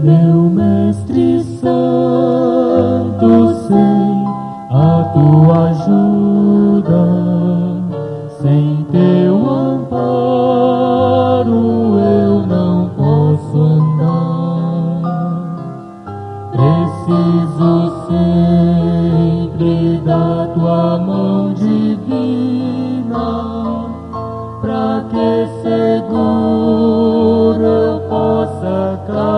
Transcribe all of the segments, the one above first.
Meu Mestre Santo, sem a tua ajuda, sem teu amparo, eu não posso andar. Preciso sempre da tua mão divina, pra que seguro eu possa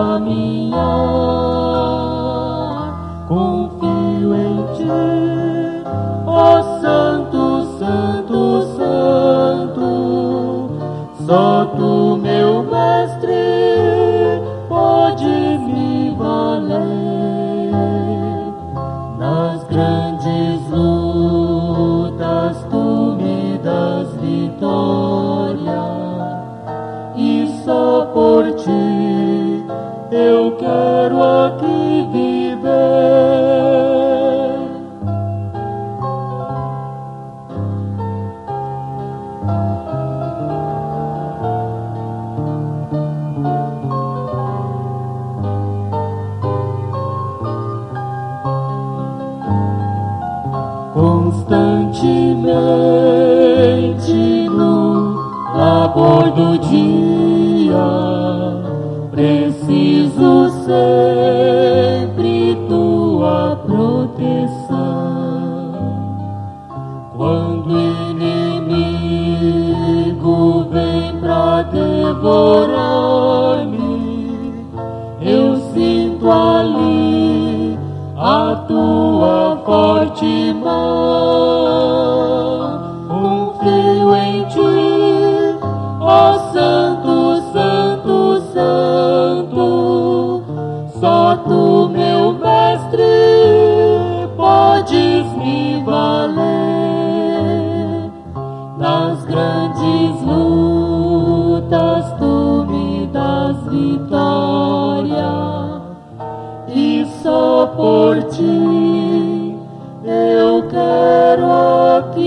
caminhar. Confio em ti, ó Santo, Santo, Santo. Só tu, meu Mestre, pode me valer. Nas grandes lutas tu me das vitória, e só por ti eu quero aqui viver. Constantemente no labor do dia, preciso sempre tua proteção. Quando o inimigo vem pra devorar-me, eu sinto ali a tua forte mão. Confio em ti, ó Santo, Santo, Santo. Só tu, meu Mestre, podes me valer. Nas grandes lutas tu me das vitória, só por ti eu quero aqui